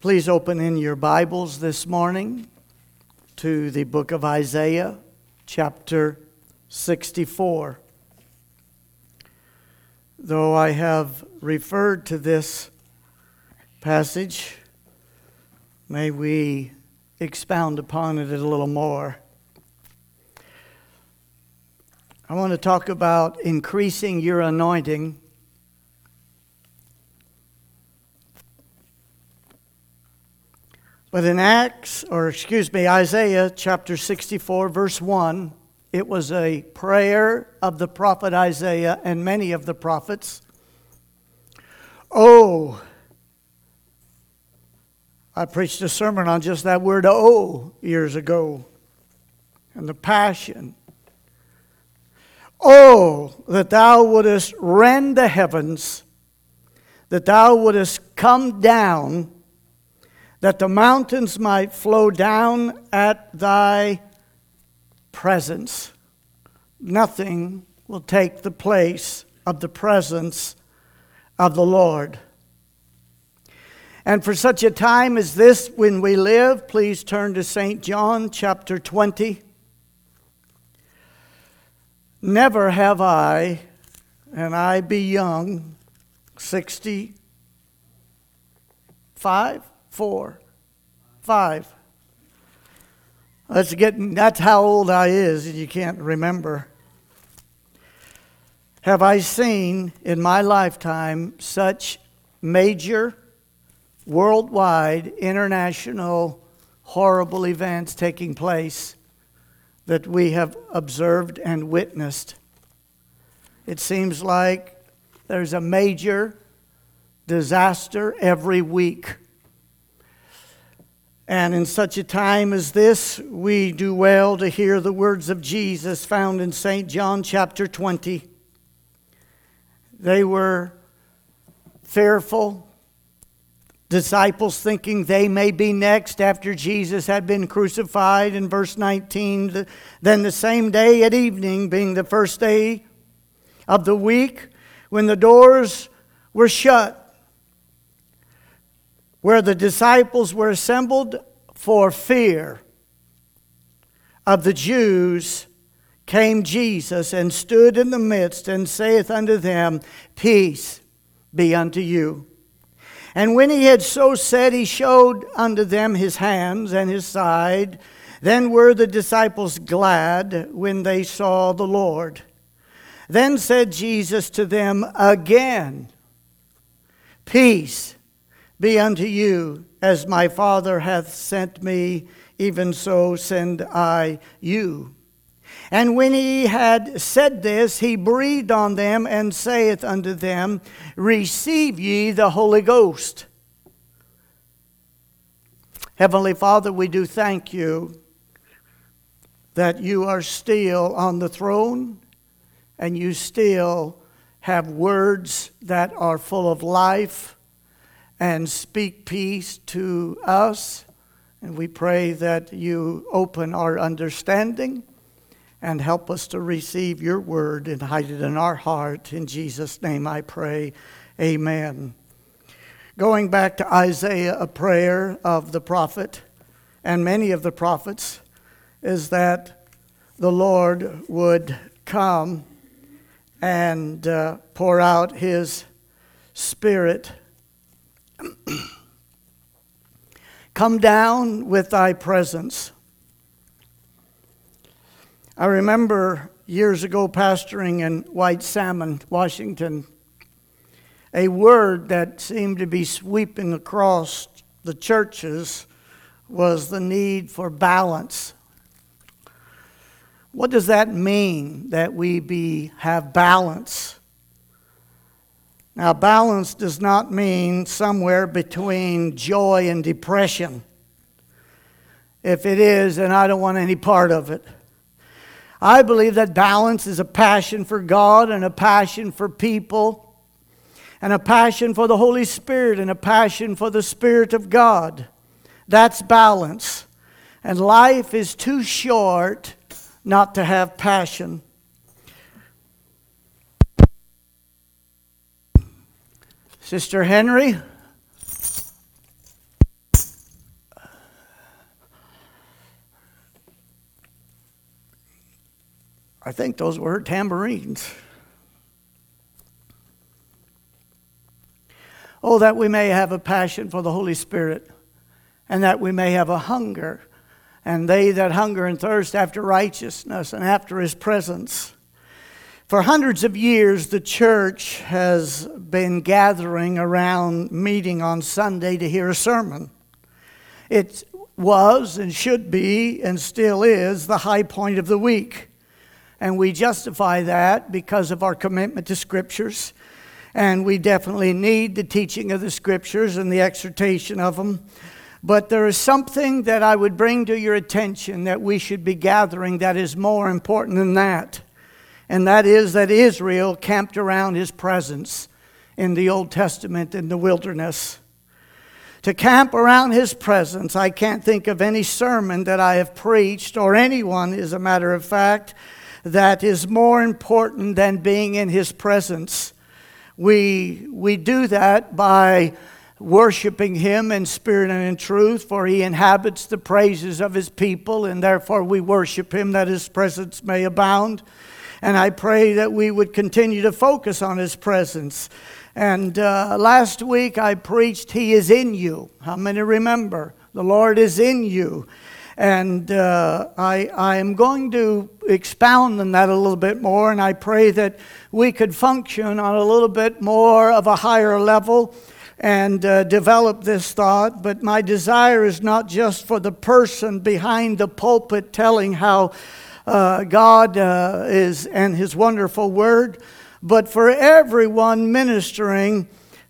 Please open in your Bibles this morning to the book of Isaiah, chapter 64. Though I have referred to this passage, may we expound upon it a little more. I want to talk about increasing your anointing. But in Isaiah chapter 64, verse 1, it was a prayer of the prophet Isaiah and many of the prophets. Oh, I preached a sermon on just that word, oh, years ago, and the passion. Oh, that thou wouldest rend the heavens, that thou wouldest come down, that the mountains might flow down at thy presence. Nothing will take the place of the presence of the Lord. And for such a time as this, when we live, please turn to St. John chapter 20. Never have I, and I be young, 65, 5. That's how old I is, and you can't remember. Have I seen in my lifetime such major, worldwide, international, horrible events taking place that we have observed and witnessed? It seems like there's a major disaster every week. And in such a time as this, we do well to hear the words of Jesus found in St. John chapter 20. They were fearful, disciples thinking they may be next after Jesus had been crucified. In verse 19, then the same day at evening, being the first day of the week, when the doors were shut, where the disciples were assembled for fear of the Jews, came Jesus and stood in the midst and saith unto them, Peace be unto you. And when he had so said, he showed unto them his hands and his side. Then were the disciples glad when they saw the Lord. Then said Jesus to them again, Peace be unto you, as my Father hath sent me, even so send I you. And when he had said this, he breathed on them and saith unto them, Receive ye the Holy Ghost. Heavenly Father, we do thank you that you are still on the throne and you still have words that are full of life and speak peace to us. And we pray that you open our understanding and help us to receive your word and hide it in our heart. In Jesus' name I pray, amen. Going back to Isaiah, a prayer of the prophet and many of the prophets is that the Lord would come and pour out his Spirit. Come down with thy presence. I remember years ago pastoring in White Salmon, Washington, a word that seemed to be sweeping across the churches was the need for balance. What does that mean, that we have balance? Now, balance does not mean somewhere between joy and depression. If it is, then I don't want any part of it. I believe that balance is a passion for God and a passion for people and a passion for the Holy Spirit and a passion for the Spirit of God. That's balance. And life is too short not to have passion. Sister Henry, I think those were tambourines. Oh, that we may have a passion for the Holy Spirit, and that we may have a hunger, and they that hunger and thirst after righteousness and after His presence. For hundreds of years, the church has been gathering around, meeting on Sunday to hear a sermon. It was and should be and still is the high point of the week. And we justify that because of our commitment to Scriptures. And we definitely need the teaching of the Scriptures and the exhortation of them. But there is something that I would bring to your attention that we should be gathering that is more important than that. And that is that Israel camped around His presence in the Old Testament in the wilderness. To camp around His presence, I can't think of any sermon that I have preached, or anyone, as a matter of fact, that is more important than being in His presence. We do that by worshiping Him in spirit and in truth, for He inhabits the praises of His people, and therefore we worship Him that His presence may abound. And I pray that we would continue to focus on His presence. And last week I preached, He is in you. How many remember? The Lord is in you. And I am going to expound on that a little bit more, and I pray that we could function on a little bit more of a higher level and develop this thought. But my desire is not just for the person behind the pulpit telling how God is and His wonderful Word, but for everyone ministering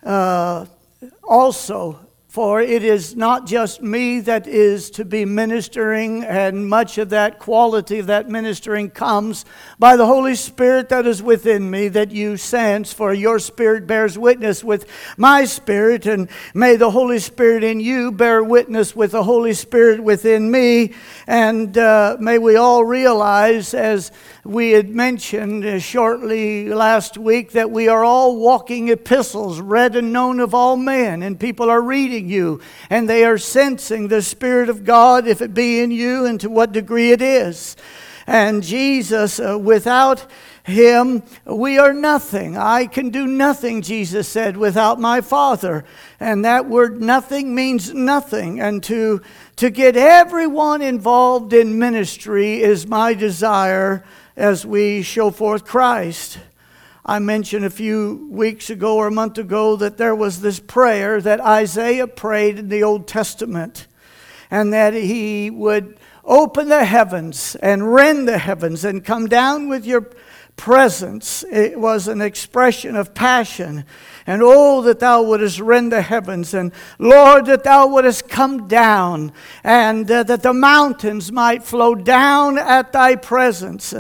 also. For it is not just me that is to be ministering, and much of that quality of that ministering comes by the Holy Spirit that is within me, that you sense, for your spirit bears witness with my spirit, and may the Holy Spirit in you bear witness with the Holy Spirit within me, and may we all realize, as we had mentioned shortly last week, that we are all walking epistles, read and known of all men, and people are reading you, and they are sensing the Spirit of God, if it be in you, and to what degree it is. And Jesus, without Him, we are nothing. I can do nothing, Jesus said, without my Father. And that word nothing means nothing. And to get everyone involved in ministry is my desire as we show forth Christ. I mentioned a few weeks ago or a month ago that there was this prayer that Isaiah prayed in the Old Testament, and that he would open the heavens and rend the heavens and come down with your presence. It was an expression of passion. And oh, that thou wouldest rend the heavens, and Lord, that thou wouldest come down, and that the mountains might flow down at thy presence.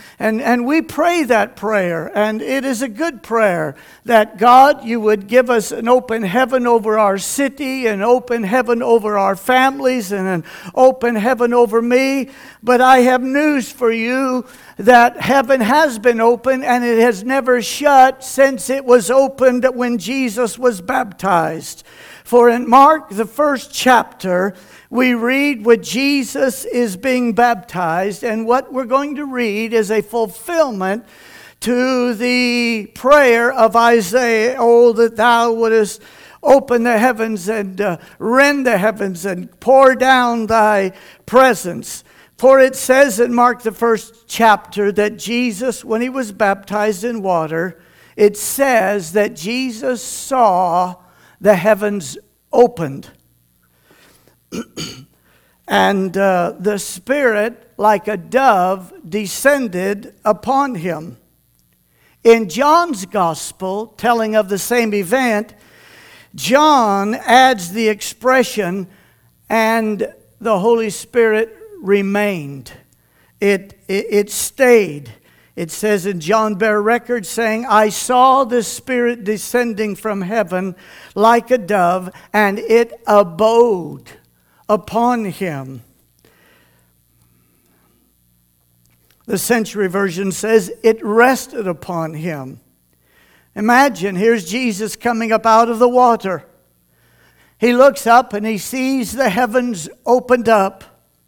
And we pray that prayer, and it is a good prayer, that God, you would give us an open heaven over our city, an open heaven over our families, and an open heaven over me. But I have news for you, that heaven has been open, and it has never shut since it was opened when Jesus was baptized. For in Mark, the 1st chapter, we read when Jesus is being baptized, and what we're going to read is a fulfillment to the prayer of Isaiah, oh, that thou wouldest open the heavens and rend the heavens and pour down thy presence. For it says in Mark, the 1st chapter, that Jesus, when He was baptized in water, it says that Jesus saw the heavens opened. And the Spirit, like a dove, descended upon Him. In John's Gospel, telling of the same event, John adds the expression, and the Holy Spirit remained. It stayed. It says, and John bare record, saying, I saw the Spirit descending from heaven like a dove, and it abode upon Him. The Century Version says, it rested upon Him. Imagine, here's Jesus coming up out of the water. He looks up and He sees the heavens opened up.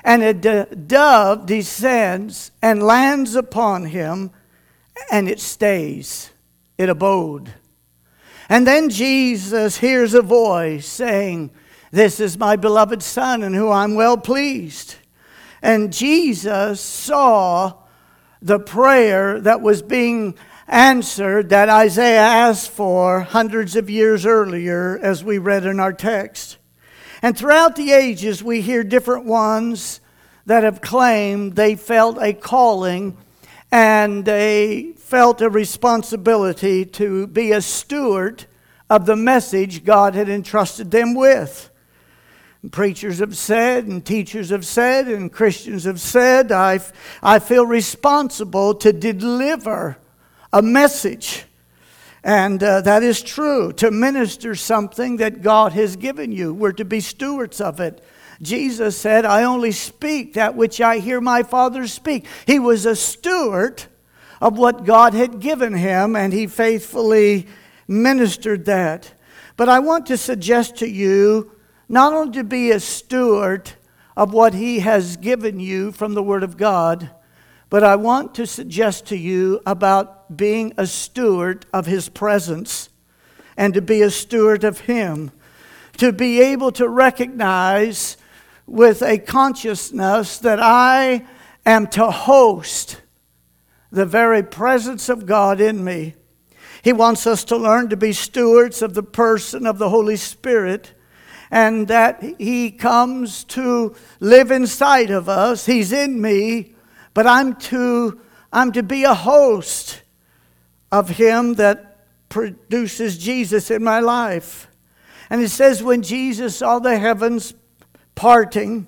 And a dove descends and lands upon him, and it stays. It abode. And then Jesus hears a voice saying, "This is my beloved Son, in whom I'm well pleased." And Jesus saw the prayer that was being answered that Isaiah asked for hundreds of years earlier, as we read in our text. And throughout the ages, we hear different ones that have claimed they felt a calling and they felt a responsibility to be a steward of the message God had entrusted them with. And preachers have said, and teachers have said, and Christians have said, I feel responsible to deliver a message. And that is true, to minister something that God has given you. We're to be stewards of it. Jesus said, "I only speak that which I hear my Father speak." He was a steward of what God had given him, and he faithfully ministered that. But I want to suggest to you not only to be a steward of what he has given you from the Word of God, but I want to suggest to you about being a steward of his presence and to be a steward of him. To be able to recognize with a consciousness that I am to host the very presence of God in me. He wants us to learn to be stewards of the person of the Holy Spirit, and that he comes to live inside of us. He's in me, but I'm to be a host of him that produces Jesus in my life. And it says when Jesus saw the heavens parting,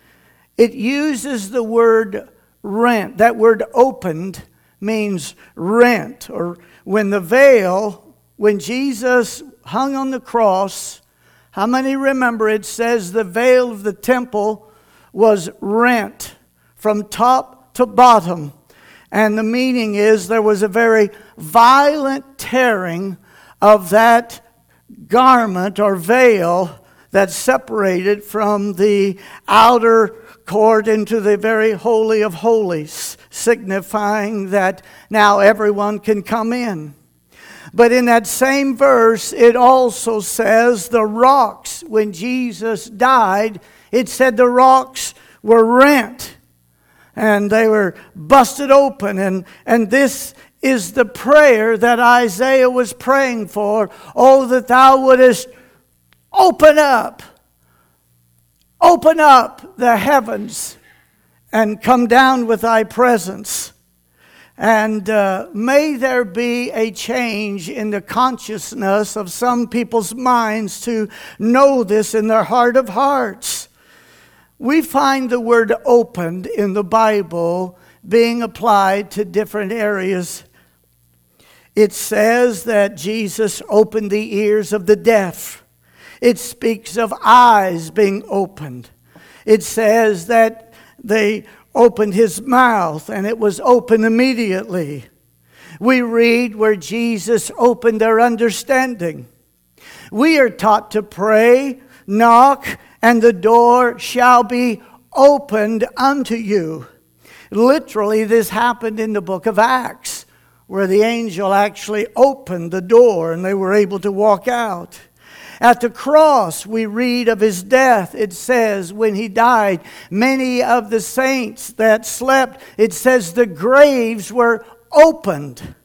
it uses the word rent. That word opened means rent. Or when Jesus hung on the cross, how many remember it says the veil of the temple was rent from top to bottom. And the meaning is there was a very violent tearing of that garment or veil that separated from the outer court into the very holy of holies, signifying that now everyone can come in. But in that same verse, it also says the rocks, when Jesus died, it said the rocks were rent and they were busted open. And this is the prayer that Isaiah was praying for. "Oh, that thou wouldest open up the heavens and come down with thy presence." And may there be a change in the consciousness of some people's minds to know this in their heart of hearts. We find the word opened in the Bible being applied to different areas. It says that Jesus opened the ears of the deaf. It speaks of eyes being opened. It says that they opened his mouth and it was open immediately. We read where Jesus opened their understanding. We are taught to pray, knock, and the door shall be opened unto you. Literally, this happened in the book of Acts, where the angel actually opened the door and they were able to walk out. At the cross, we read of his death. It says when he died, many of the saints that slept, it says the graves were opened.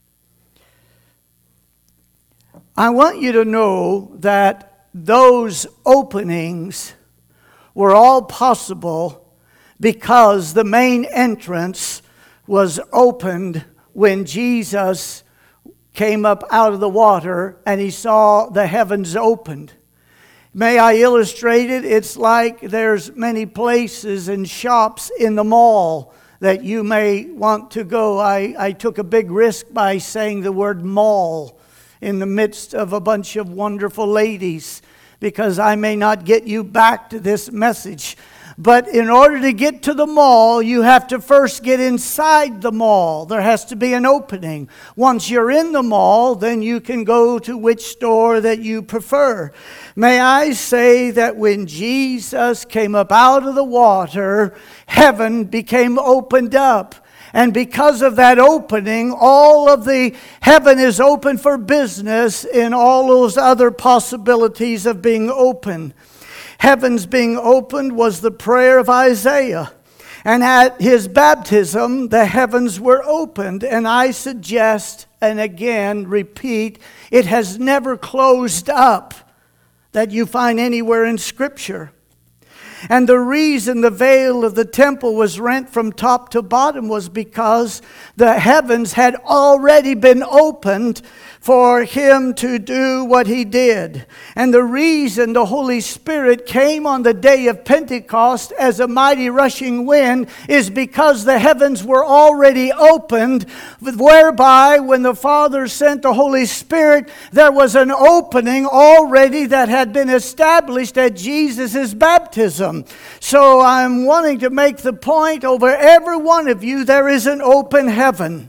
I want you to know that those openings were all possible because the main entrance was opened when Jesus came up out of the water and he saw the heavens opened. May I illustrate it? It's like there's many places and shops in the mall that you may want to go. I took a big risk by saying the word mall in the midst of a bunch of wonderful ladies, because I may not get you back to this message. But in order to get to the mall, you have to first get inside the mall. There has to be an opening. Once you're in the mall, then you can go to which store that you prefer. May I say that when Jesus came up out of the water, heaven became opened up. And because of that opening, all of the heaven is open for business in all those other possibilities of being open. Heavens being opened was the prayer of Isaiah. And at his baptism, the heavens were opened. And I suggest, and again repeat, it has never closed up that you find anywhere in Scripture. And the reason the veil of the temple was rent from top to bottom was because the heavens had already been opened for him to do what he did. And the reason the Holy Spirit came on the day of Pentecost as a mighty rushing wind is because the heavens were already opened, whereby when the Father sent the Holy Spirit, there was an opening already that had been established at Jesus' baptism. So I'm wanting to make the point, over every one of you, there is an open heaven.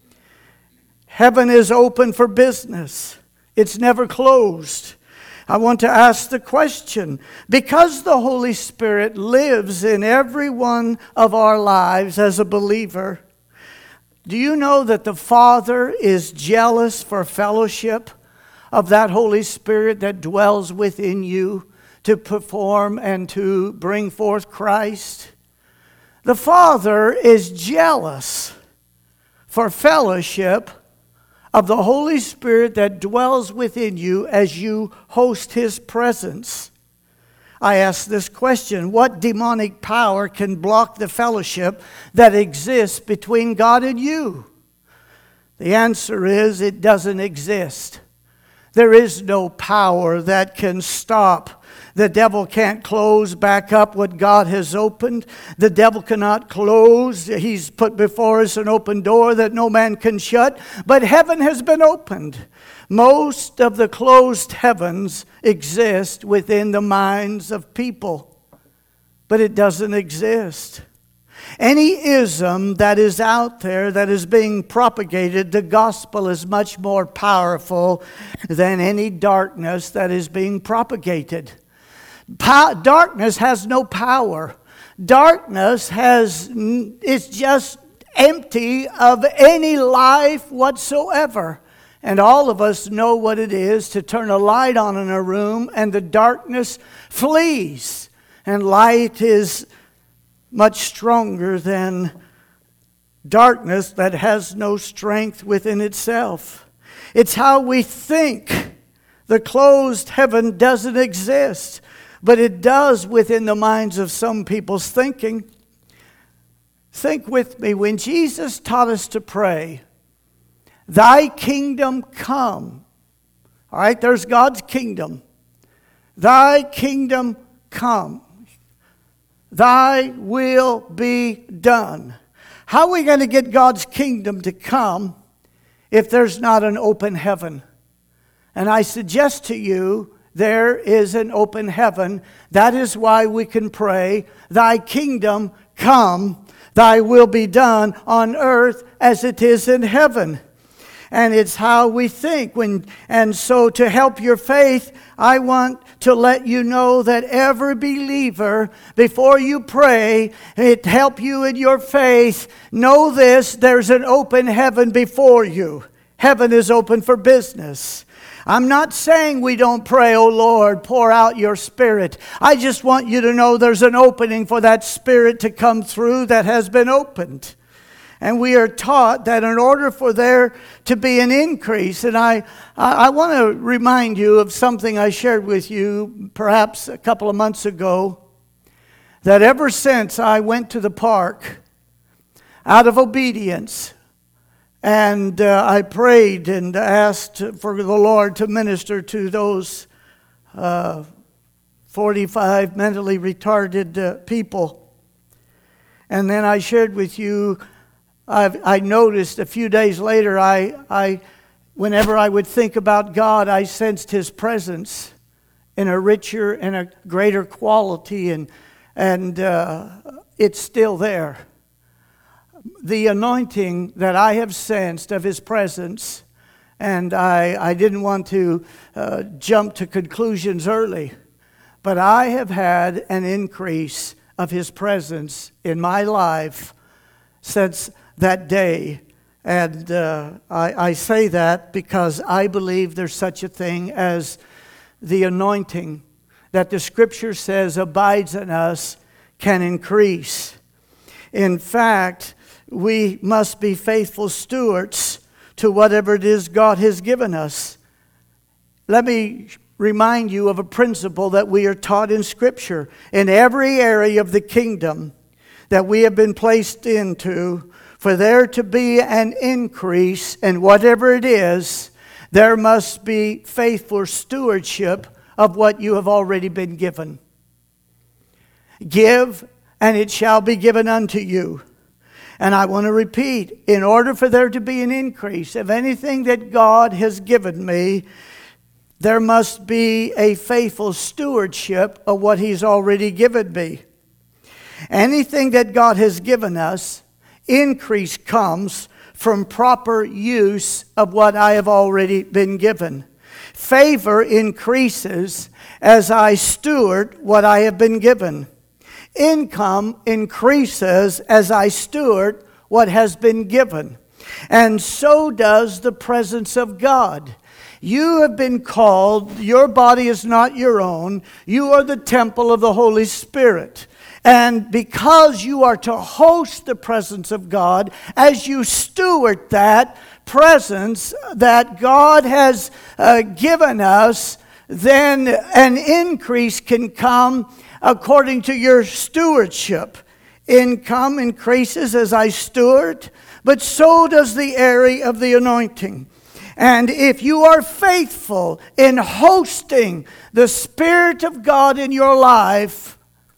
Heaven is open for business. It's never closed. I want to ask the question, because the Holy Spirit lives in every one of our lives as a believer, do you know that the Father is jealous for fellowship of that Holy Spirit that dwells within you to perform and to bring forth Christ? The Father is jealous for fellowship of the Holy Spirit that dwells within you as you host His presence. I ask this question: what demonic power can block the fellowship that exists between God and you? The answer is, it doesn't exist. There is no power that can stop. The devil can't close back up what God has opened. The devil cannot close. He's put before us an open door that no man can shut. But heaven has been opened. Most of the closed heavens exist within the minds of people. But it doesn't exist. Any ism that is out there that is being propagated, the gospel is much more powerful than any darkness that is being propagated. Darkness has no power. Darkness is just empty of any life whatsoever. And all of us know what it is to turn a light on in a room and the darkness flees. And light is much stronger than darkness that has no strength within itself. It's how we think. The closed heaven doesn't exist. But it does within the minds of some people's thinking. Think with me, when Jesus taught us to pray, "Thy kingdom come." All right, there's God's kingdom. "Thy kingdom come. Thy will be done." How are we going to get God's kingdom to come if there's not an open heaven? And I suggest to you, there is an open heaven. That is why we can pray, "Thy kingdom come, thy will be done on earth as it is in heaven." And it's how we think. And so to help your faith, I want to let you know that every believer, before you pray, it help you in your faith. Know this: there's an open heaven before you. Heaven is open for business. I'm not saying we don't pray, "Oh Lord, pour out your Spirit." I just want you to know there's an opening for that Spirit to come through that has been opened. And we are taught that in order for there to be an increase, and I want to remind you of something I shared with you perhaps a couple of months ago, that ever since I went to the park out of obedience, and I prayed and asked for the Lord to minister to those 45 mentally retarded people. And then I shared with you, I noticed a few days later, whenever I would think about God, I sensed His presence in a richer and a greater quality. And and it's still there. The anointing that I have sensed of His presence, and I didn't want to jump to conclusions early, but I have had an increase of His presence in my life since that day. And I say that because I believe there's such a thing as the anointing that the Scripture says abides in us can increase. In fact, we must be faithful stewards to whatever it is God has given us. Let me remind you of a principle that we are taught in Scripture. In every area of the kingdom that we have been placed into, for there to be an increase in whatever it is, there must be faithful stewardship of what you have already been given. Give, and it shall be given unto you. And I want to repeat, in order for there to be an increase of anything that God has given me, there must be a faithful stewardship of what He's already given me. Anything that God has given us, increase comes from proper use of what I have already been given. Favor increases as I steward what I have been given. Income increases as I steward what has been given. And so does the presence of God. You have been called, your body is not your own. You are the temple of the Holy Spirit. And because you are to host the presence of God, as you steward that presence that God has given us, then an increase can come according to your stewardship. Income increases as I steward, but so does the area of the anointing. And if you are faithful in hosting the Spirit of God in your life,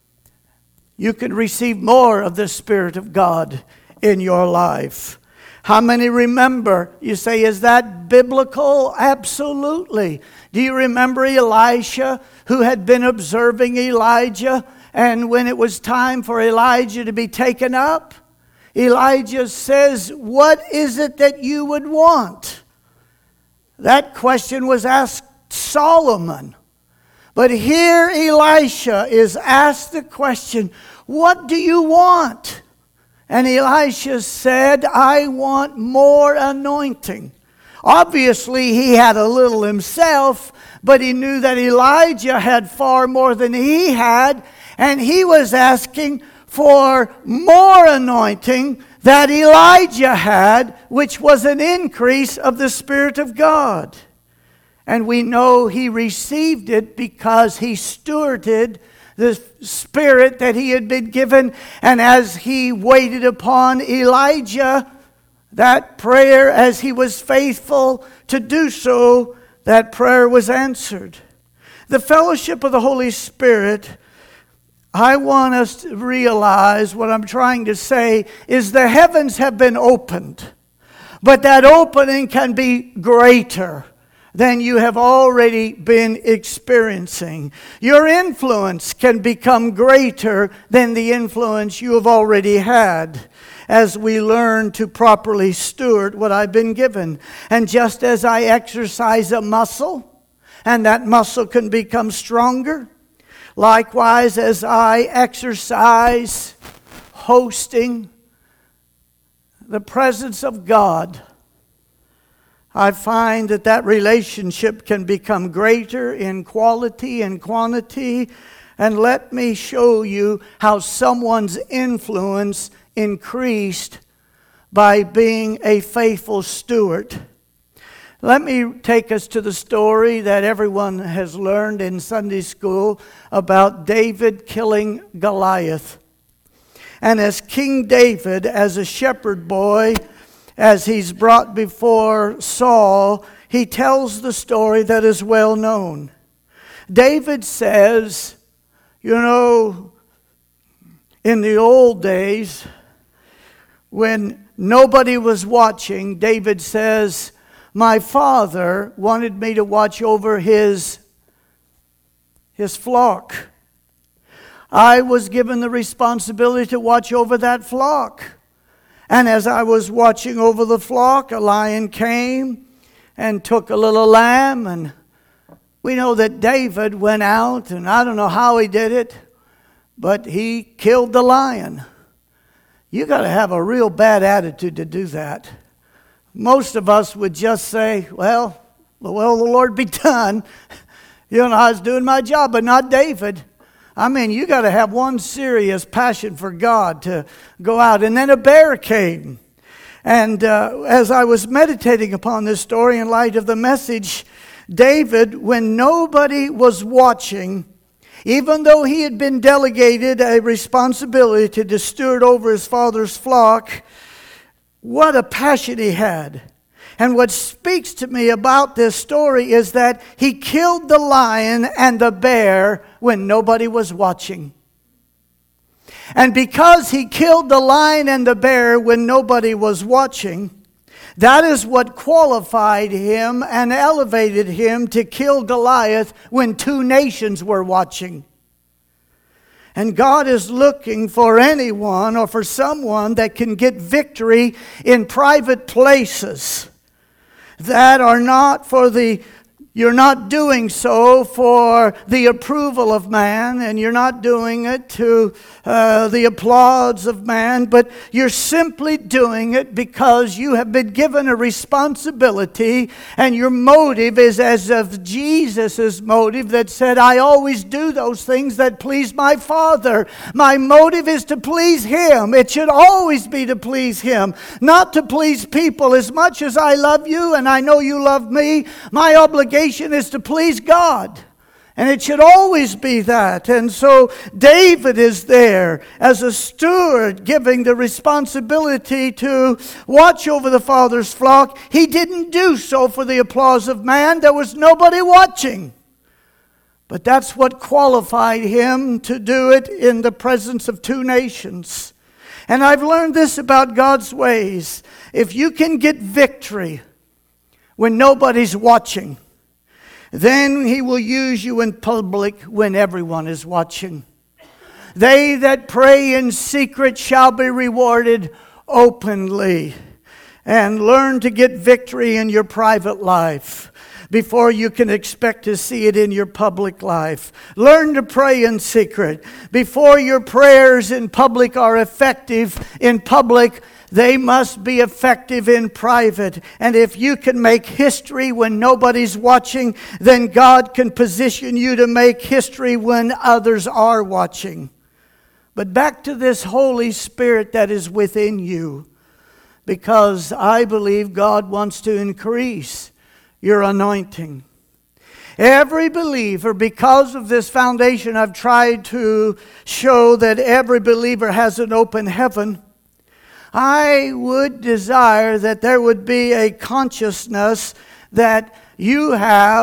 you can receive more of the Spirit of God in your life. How many remember? You say, is that biblical? Absolutely. Do you remember Elisha, who had been observing Elijah? And when it was time for Elijah to be taken up, Elijah says, what is it that you would want? That question was asked Solomon. But here Elisha is asked the question, what do you want? And Elisha said, I want more anointing. Obviously, he had a little himself, but he knew that Elijah had far more than he had, and he was asking for more anointing that Elijah had, which was an increase of the Spirit of God. And we know he received it because he stewarded the Spirit that he had been given. And as he waited upon Elijah, that prayer, as he was faithful to do so, that prayer was answered. The fellowship of the Holy Spirit, I want us to realize what I'm trying to say is the heavens have been opened, but that opening can be greater than you have already been experiencing. Your influence can become greater than the influence you have already had as we learn to properly steward what I've been given. And just as I exercise a muscle, and that muscle can become stronger, likewise as I exercise hosting the presence of God, I find that relationship can become greater in quality and quantity. And let me show you how someone's influence increased by being a faithful steward. Let me take us to the story that everyone has learned in Sunday school about David killing Goliath. And as King David, as a shepherd boy, as he's brought before Saul, he tells the story that is well known. David says, you know, in the old days, when nobody was watching, David says, my father wanted me to watch over his flock. I was given the responsibility to watch over that flock. And as I was watching over the flock, a lion came and took a little lamb. And we know that David went out, and I don't know how he did it, but he killed the lion. You got to have a real bad attitude to do that. Most of us would just say, well, the will of the Lord be done. You know, I was doing my job, but not David. I mean, you got to have one serious passion for God to go out. And then a bear came. And as I was meditating upon this story in light of the message, David, when nobody was watching, even though he had been delegated a responsibility to steward over his father's flock, what a passion he had. And what speaks to me about this story is that he killed the lion and the bear when nobody was watching. And because he killed the lion and the bear when nobody was watching, that is what qualified him and elevated him to kill Goliath when 2 nations were watching. And God is looking for anyone or for someone that can get victory in private places that are not for you're not doing so for the approval of man, and you're not doing it to the applause of man, but you're simply doing it because you have been given a responsibility, and your motive is as of Jesus' motive that said, I always do those things that please my Father. My motive is to please Him. It should always be to please Him, not to please people. As much as I love you, and I know you love me, my obligation is to please God. And it should always be that. And so David is there as a steward, giving the responsibility to watch over the Father's flock. He didn't do so for the applause of man. There was nobody watching. But that's what qualified him to do it in the presence of 2 nations. And I've learned this about God's ways. If you can get victory when nobody's watching, then He will use you in public when everyone is watching. They that pray in secret shall be rewarded openly. And learn to get victory in your private life before you can expect to see it in your public life. Learn to pray in secret. Before your prayers in public are effective in public, they must be effective in private. And if you can make history when nobody's watching, then God can position you to make history when others are watching. But back to this Holy Spirit that is within you, because I believe God wants to increase your anointing. Every believer, because of this foundation, I've tried to show that every believer has an open heaven. I would desire that there would be a consciousness that you're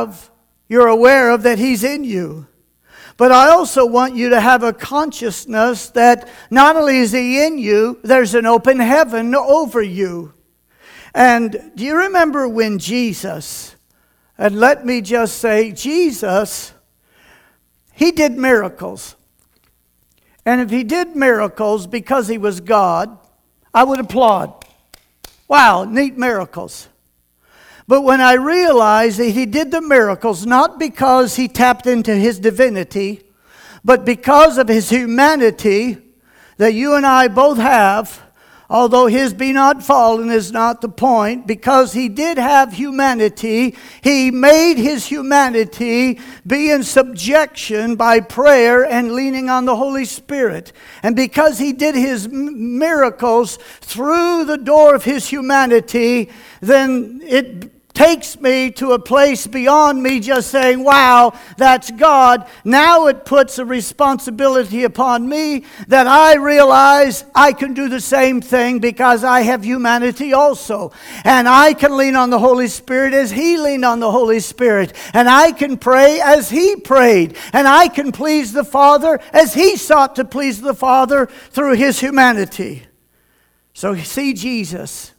aware of, that He's in you. But I also want you to have a consciousness that not only is He in you, there's an open heaven over you. And do you remember when Jesus, and let me just say, Jesus, He did miracles. And if He did miracles because He was God, I would applaud. Wow, neat miracles. But when I realized that He did the miracles not because He tapped into His divinity, but because of His humanity that you and I both have, although His be not fallen is not the point, because He did have humanity, He made His humanity be in subjection by prayer and leaning on the Holy Spirit. And because He did His miracles through the door of His humanity, then it takes me to a place beyond me just saying, wow, that's God. Now it puts a responsibility upon me that I realize I can do the same thing because I have humanity also. And I can lean on the Holy Spirit as He leaned on the Holy Spirit. And I can pray as He prayed. And I can please the Father as He sought to please the Father through His humanity. So you see Jesus,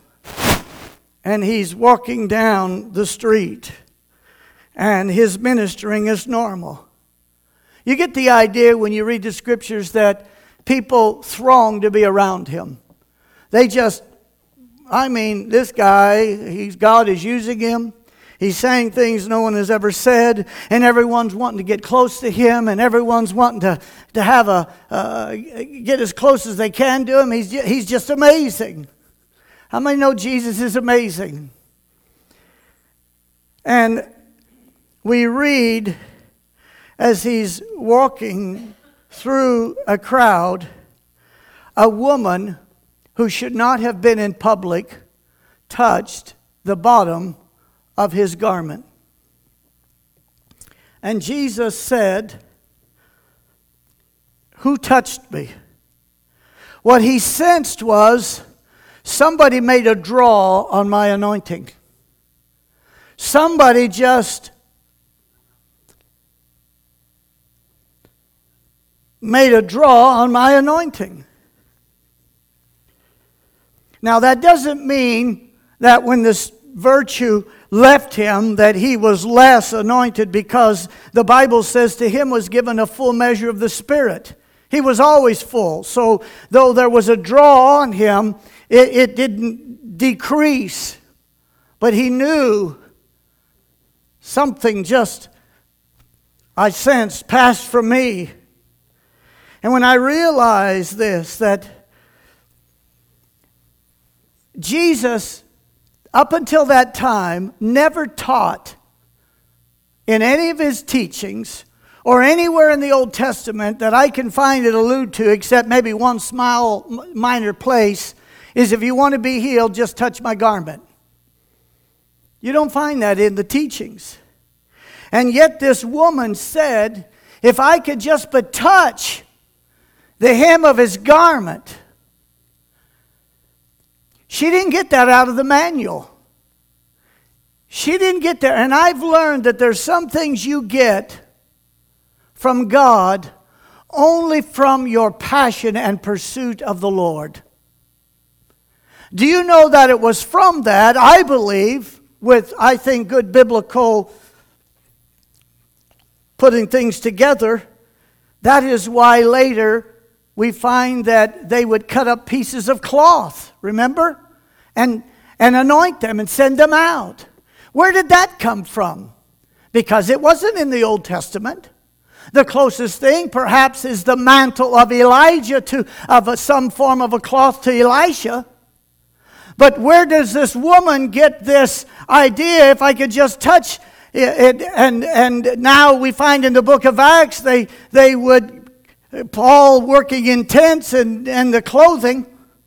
and He's walking down the street, and His ministering is normal. You get the idea when you read the scriptures that people throng to be around him. This guy, God is using him. He's saying things no one has ever said, and everyone's wanting to get close to him, and everyone's wanting to get as close as they can to him. He's just amazing. How many know Jesus is amazing? And we read as he's walking through a crowd, a woman who should not have been in public touched the bottom of his garment. And Jesus said, "Who touched me?" What he sensed was somebody made a draw on my anointing. Somebody just made a draw on my anointing. Now that doesn't mean that when this virtue left him that he was less anointed, because the Bible says to him was given a full measure of the Spirit. He was always full. So though there was a draw on him, it didn't decrease. But he knew something just, I sensed, passed from me. And when I realized this, that Jesus, up until that time, never taught in any of his teachings or anywhere in the Old Testament that I can find it allude to, except maybe one small minor place, is if you want to be healed, just touch my garment. You don't find that in the teachings. And yet this woman said, if I could just but touch the hem of his garment. She didn't get that out of the manual. She didn't get there. And I've learned that there's some things you get from God only from your passion and pursuit of the Lord. Do you know that it was from that, I believe, with, I think, good biblical putting things together, that is why later we find that they would cut up pieces of cloth, remember? And anoint them and send them out. Where did that come from? Because it wasn't in the Old Testament. The closest thing perhaps is the mantle of Elijah some form of a cloth to Elisha. But where does this woman get this idea, if I could just touch it? And now we find in the book of Acts, they would, Paul working in tents and the clothing.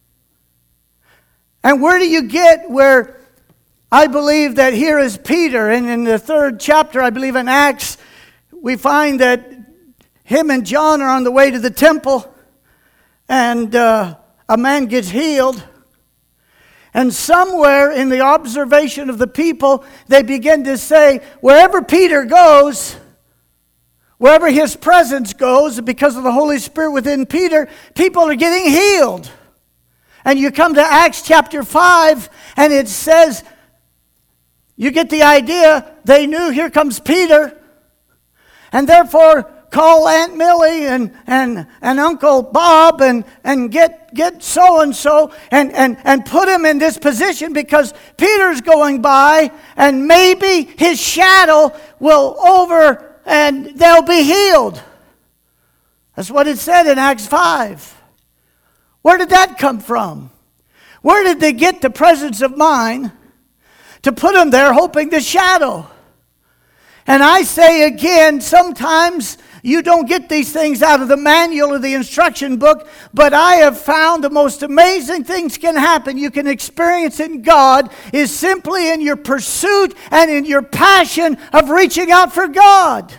And where do you get where I believe that here is Peter, and in the 3rd chapter, I believe in Acts, we find that him and John are on the way to the temple, and a man gets healed. And somewhere in the observation of the people, they begin to say, wherever Peter goes, wherever his presence goes, because of the Holy Spirit within Peter, people are getting healed. And you come to Acts chapter 5, and it says, you get the idea, they knew here comes Peter, and therefore call Aunt Millie and Uncle Bob and get so-and-so and put him in this position, because Peter's going by, and maybe his shadow will over and they'll be healed. That's what it said in Acts 5. Where did that come from? Where did they get the presence of mind to put him there hoping the shadow? And I say again, sometimes you don't get these things out of the manual or the instruction book, but I have found the most amazing things can happen. You can experience in God is simply in your pursuit and in your passion of reaching out for God.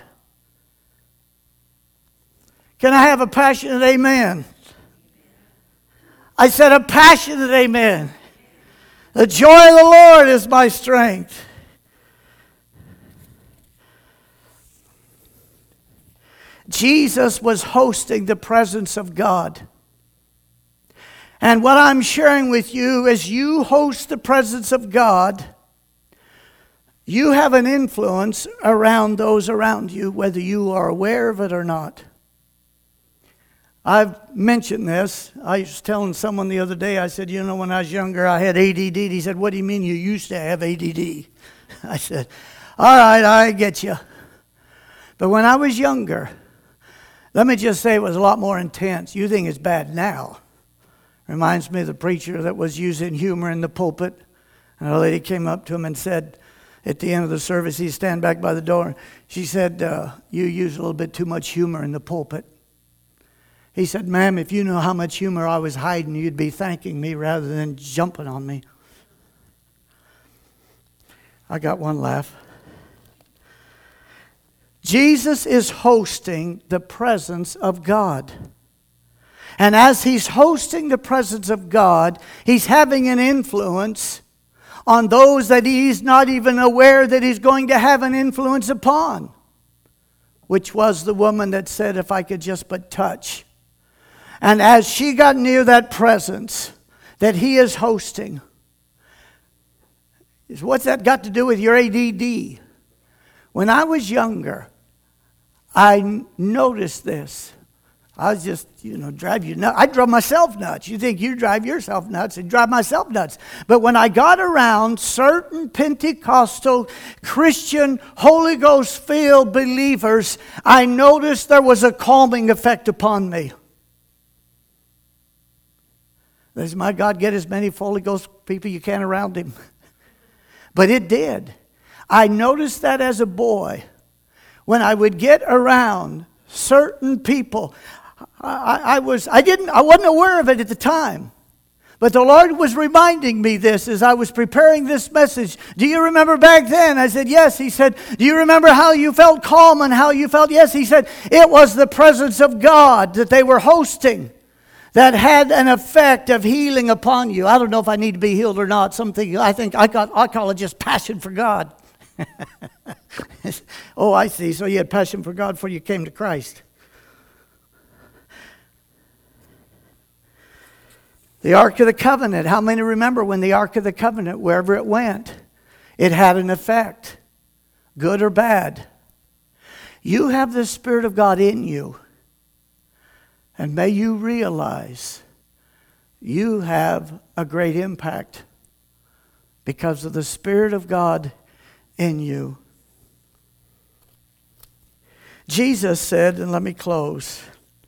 Can I have a passionate amen? I said a passionate amen. The joy of the Lord is my strength. Jesus was hosting the presence of God. And what I'm sharing with you, as you host the presence of God, You have an influence around those around you, whether you are aware of it or not. I've mentioned this. I was telling someone the other day, I said, when I was younger, I had ADD. He said, what do you mean you used to have ADD? I said, all right, I get you. But when I was younger, let me just say it was a lot more intense. You think it's bad now. Reminds me of the preacher that was using humor in the pulpit. And a lady came up to him and said, at the end of the service, he'd stand back by the door. She said, you use a little bit too much humor in the pulpit. He said, ma'am, if you knew how much humor I was hiding, you'd be thanking me rather than jumping on me. I got one laugh. Jesus is hosting the presence of God. And as he's hosting the presence of God, he's having an influence on those that he's not even aware that he's going to have an influence upon, which was the woman that said, if I could just but touch. And as she got near that presence that he is hosting, what's that got to do with your ADD? When I was younger, I noticed this. I was just, drive you nuts. I drove myself nuts. You think you drive yourself nuts, and drive myself nuts. But when I got around certain Pentecostal, Christian, Holy Ghost-filled believers, I noticed there was a calming effect upon me. Does my God get as many Holy Ghost people you can around him? But it did. I noticed that as a boy. When I would get around certain people, I wasn't aware of it at the time. But the Lord was reminding me this as I was preparing this message. Do you remember back then? I said, yes. He said, do you remember how you felt calm and how you felt? Yes. He said, it was the presence of God that they were hosting that had an effect of healing upon you. I don't know if I need to be healed or not. I call it just passion for God. Oh, I see. So you had passion for God before you came to Christ. The Ark of the Covenant. How many remember when the Ark of the Covenant, wherever it went, it had an effect, good or bad? You have the Spirit of God in you. And may you realize you have a great impact because of the Spirit of God in you. Jesus said, and let me close,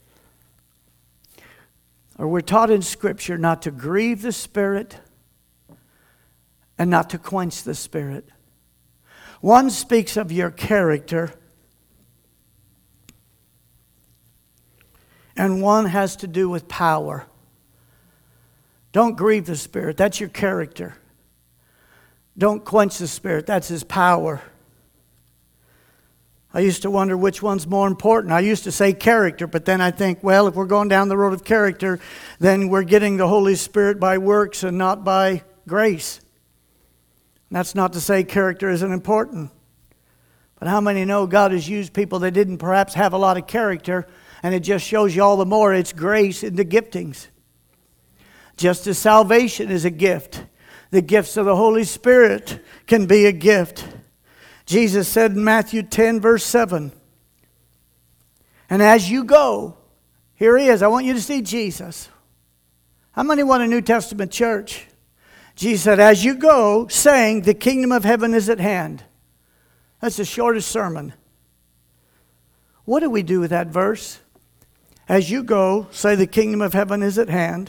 or we're taught in Scripture not to grieve the Spirit and not to quench the Spirit. One speaks of your character, and one has to do with power. Don't grieve the Spirit. That's your character. Don't quench the Spirit. That's His power. I used to wonder which one's more important. I used to say character, but then I think, well, if we're going down the road of character, then we're getting the Holy Spirit by works and not by grace. And that's not to say character isn't important. But how many know God has used people that didn't perhaps have a lot of character, and it just shows you all the more it's grace in the giftings. Just as salvation is a gift, the gifts of the Holy Spirit can be a gift. Jesus said in Matthew 10, verse 7, and as you go, here He is. I want you to see Jesus. How many want a New Testament church? Jesus said, as you go, saying, the kingdom of heaven is at hand. That's the shortest sermon. What do we do with that verse? As you go, say the kingdom of heaven is at hand.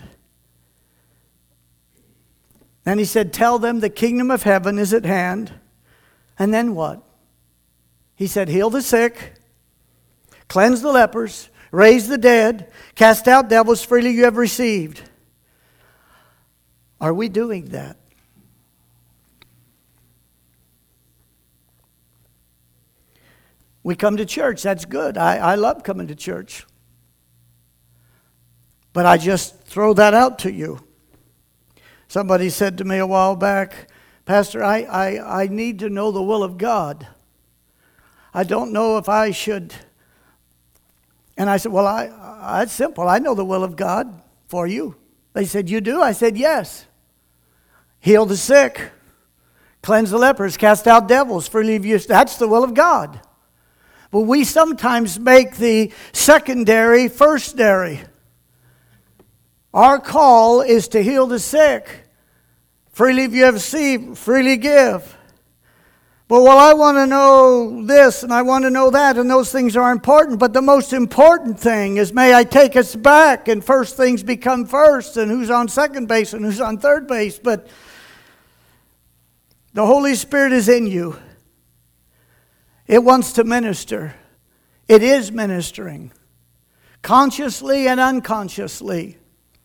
And He said, tell them the kingdom of heaven is at hand. And then what? He said, heal the sick, cleanse the lepers, raise the dead, cast out devils, freely you have received. Are we doing that? We come to church. That's good. I love coming to church. But I just throw that out to you. Somebody said to me a while back, Pastor, I need to know the will of God. I don't know if I should. And I said, well, it's simple. I know the will of God for you. They said, you do? I said, yes. Heal the sick, Cleanse the lepers, cast out devils, freely give you. That's the will of God. But we sometimes make the secondary firstary. Our call is to heal the sick. Freely if you have received, freely give. But well, I want to know this and I want to know that, and those things are important. But the most important thing is, may I take us back, and first things become first, and who's on second base and who's on third base. But the Holy Spirit is in you. It wants to minister. It is ministering, consciously and unconsciously.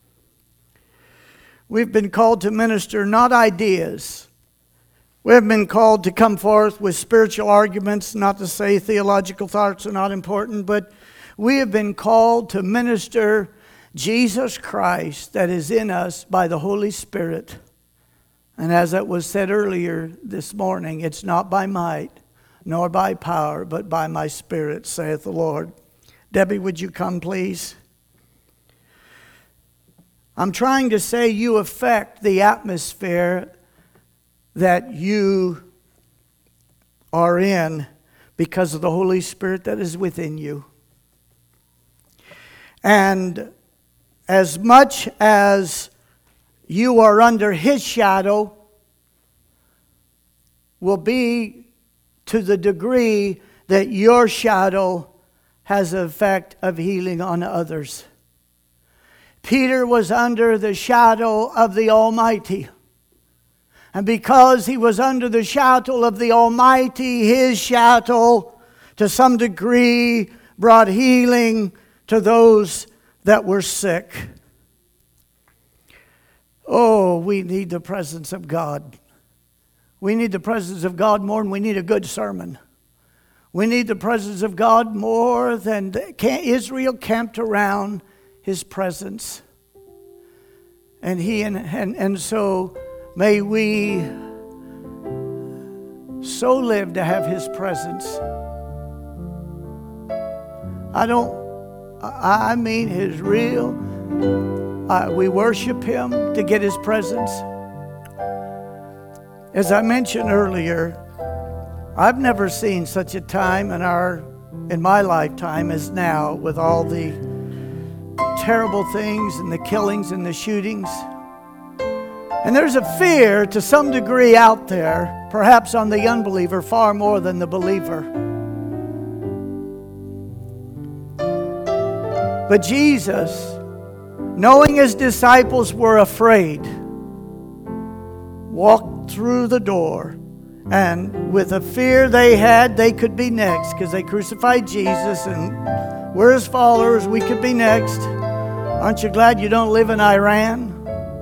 We've been called to minister, not ideas. We have been called to come forth with spiritual arguments, not to say theological thoughts are not important, but we have been called to minister Jesus Christ that is in us by the Holy Spirit. And as it was said earlier this morning, it's not by might, nor by power, but by my Spirit, saith the Lord. Debbie, would you come, please? I'm trying to say you affect the atmosphere that you are in because of the Holy Spirit that is within you. And as much as you are under His shadow, will be to the degree that your shadow has an effect of healing on others. Peter was under the shadow of the Almighty. And because he was under the shadow of the Almighty, his shadow, to some degree, brought healing to those that were sick. Oh, we need the presence of God. We need the presence of God more than we need a good sermon. We need the presence of God more than Israel camped around His presence. And so may we so live to have His presence. I mean His real. We worship Him to get His presence. As I mentioned earlier, I've never seen such a time in my lifetime as now, with all the terrible things and the killings and the shootings. And there's a fear to some degree out there, perhaps on the unbeliever far more than the believer. But Jesus, knowing His disciples were afraid, walked through the door, and with the fear they had, they could be next, because they crucified Jesus and we're His followers, we could be next. Aren't you glad you don't live in Iran?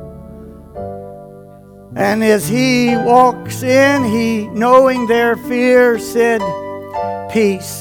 And as He walks in, He, knowing their fear, said, peace.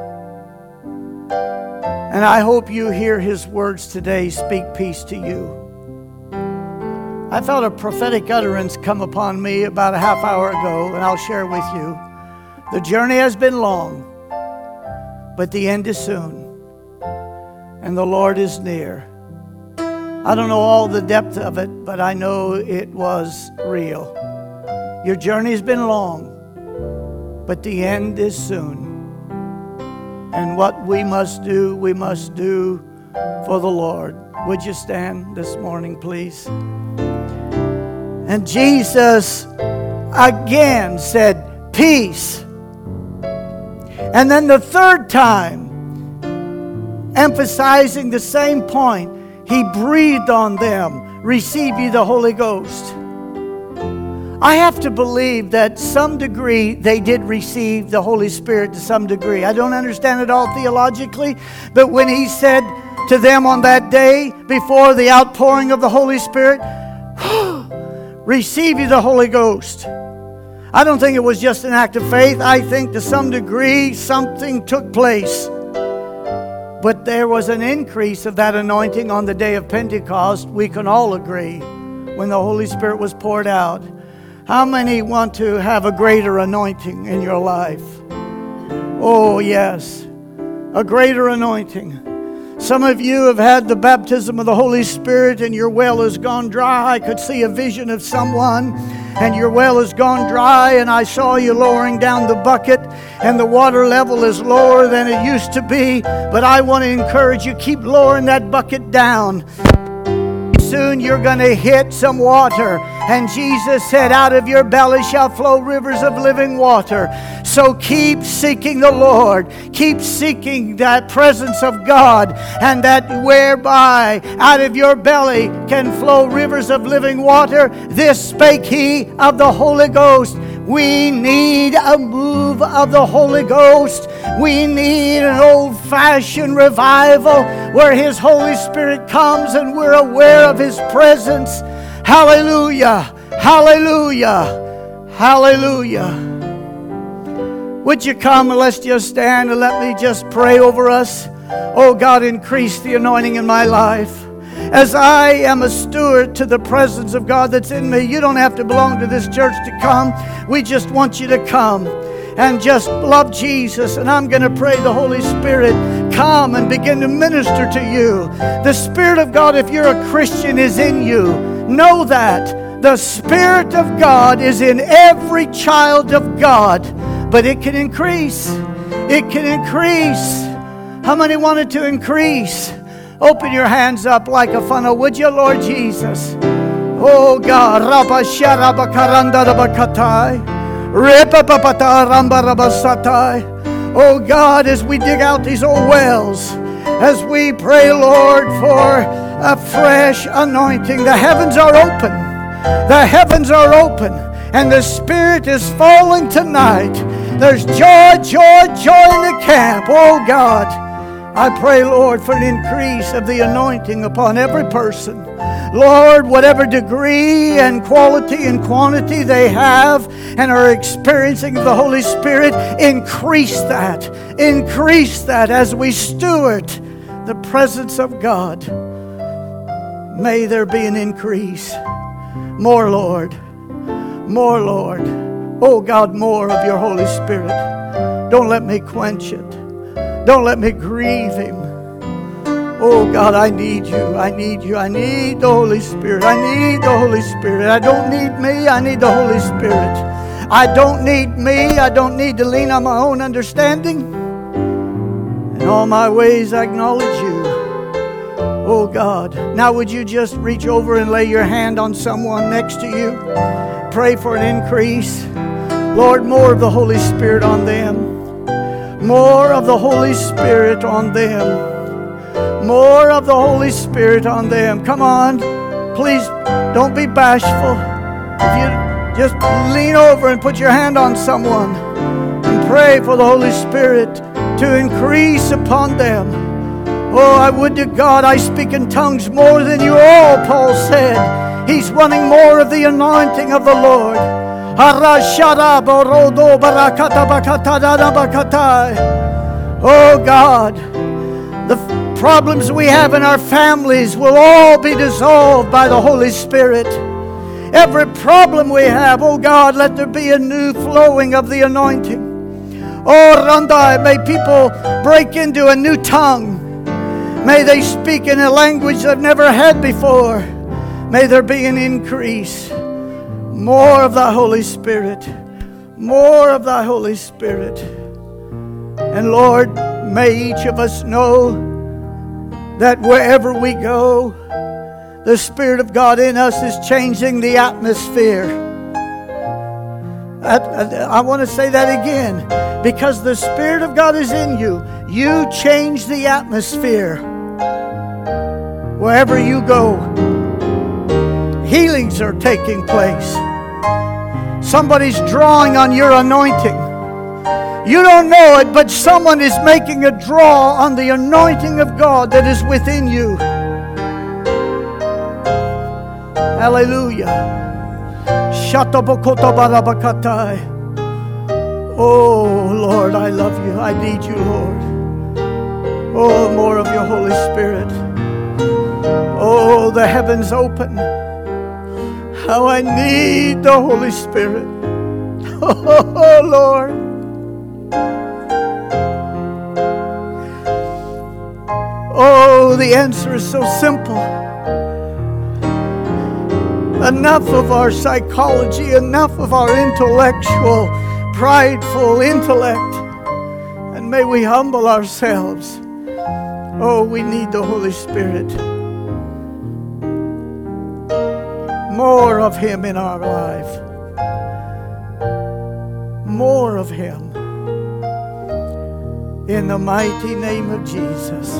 And I hope you hear His words today, speak peace to you. I felt a prophetic utterance come upon me about a half hour ago, and I'll share with you. The journey has been long, but the end is soon, and the Lord is near. I don't know all the depth of it, but I know it was real. Your journey's been long, but the end is soon. And what we must do for the Lord. Would you stand this morning, please? And Jesus again said, peace. And then the third time, emphasizing the same point, He breathed on them, receive ye the Holy Ghost. I have to believe that some degree they did receive the Holy Spirit to some degree. I don't understand it all theologically, but when He said to them on that day before the outpouring of the Holy Spirit, receive ye the Holy Ghost. I don't think it was just an act of faith. I think to some degree something took place. But there was an increase of that anointing on the day of Pentecost. We can all agree when the Holy Spirit was poured out. How many want to have a greater anointing in your life? Oh, yes, a greater anointing. Some of you have had the baptism of the Holy Spirit and your well has gone dry. I could see a vision of someone and your well has gone dry, and I saw you lowering down the bucket, and the water level is lower than it used to be. But I want to encourage you, keep lowering that bucket down. Soon you're going to hit some water. And Jesus said, out of your belly shall flow rivers of living water. So keep seeking the Lord. Keep seeking that presence of God, and that whereby out of your belly can flow rivers of living water. This spake he of the Holy Ghost. We need a move of the Holy Ghost. We need an old-fashioned revival where His Holy Spirit comes and we're aware of His presence. Hallelujah! Hallelujah! Hallelujah! Would you come and let's just stand and let me just pray over us. Oh God, increase the anointing in my life. As I am a steward to the presence of God that's in me, you don't have to belong to this church to come. We just want you to come and just love Jesus. And I'm going to pray the Holy Spirit come and begin to minister to you. The Spirit of God, if you're a Christian, is in you. Know that. The Spirit of God is in every child of God. But it can increase. It can increase. How many want it to increase? Open your hands up like a funnel, would you, Lord Jesus? Oh God, oh God, as we dig out these old wells, as we pray, Lord, for a fresh anointing, the heavens are open. The heavens are open, and the Spirit is falling tonight. There's joy, joy, joy in the camp. Oh God, I pray, Lord, for an increase of the anointing upon every person. Lord, whatever degree and quality and quantity they have and are experiencing the Holy Spirit, increase that. Increase that as we steward the presence of God. May there be an increase. More, Lord. More, Lord. Oh, God, more of your Holy Spirit. Don't let me quench it. Don't let me grieve Him. Oh God, I need you. I need you. I need the Holy Spirit. I need the Holy Spirit. I don't need me. I need the Holy Spirit. I don't need me. I don't need to lean on my own understanding. In all my ways I acknowledge you. Oh God. Now would you just reach over and lay your hand on someone next to you? Pray for an increase. Lord, more of the Holy Spirit on them. More of the Holy Spirit on them. More of the Holy Spirit on them. Come on. Please don't be bashful. If you just lean over and put your hand on someone and pray for the Holy Spirit to increase upon them. Oh, I would to God I speak in tongues more than you all, Paul said. He's wanting more of the anointing of the Lord. Oh God, the problems we have in our families will all be dissolved by the Holy Spirit. Every problem we have, oh God, let there be a new flowing of the anointing. Oh Randai, may people break into a new tongue. May they speak in a language they've never had before. May there be an increase. More of thy Holy Spirit. More of thy Holy Spirit. And Lord, may each of us know that wherever we go, the Spirit of God in us is changing the atmosphere. I want to say that again. Because the Spirit of God is in you, you change the atmosphere. Wherever you go, healings are taking place. Somebody's drawing on your anointing. You don't know it, but someone is making a draw on the anointing of God that is within you. Hallelujah. Oh, Lord, I love you. I need you, Lord. Oh, more of your Holy Spirit. Oh, the heavens open. How I need the Holy Spirit. Oh, Lord. Oh, the answer is so simple. Enough of our psychology, enough of our intellectual, prideful intellect. And may we humble ourselves. Oh, we need the Holy Spirit. More of Him in our life. More of Him. In the mighty name of Jesus.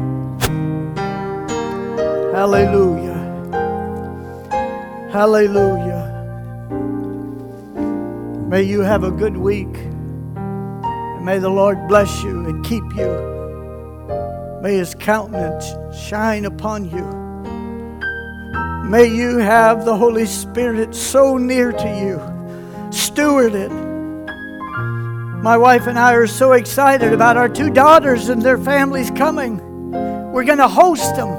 Hallelujah. Hallelujah. May you have a good week. And may the Lord bless you and keep you. May His countenance shine upon you. May you have the Holy Spirit so near to you. Steward it. My wife and I are so excited about our 2 daughters and their families coming. We're going to host them.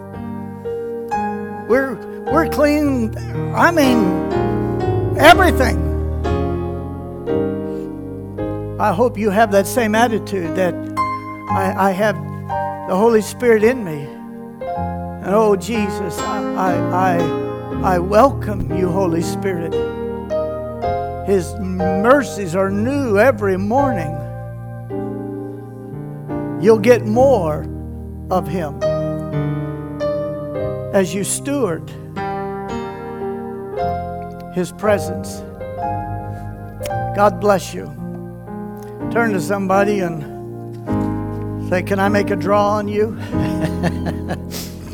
We're clean. I mean, everything. I hope you have that same attitude that I have the Holy Spirit in me. And oh, Jesus, I welcome you, Holy Spirit. His mercies are new every morning. You'll get more of Him as you steward His presence. God bless you. Turn to somebody and say, can I make a draw on you?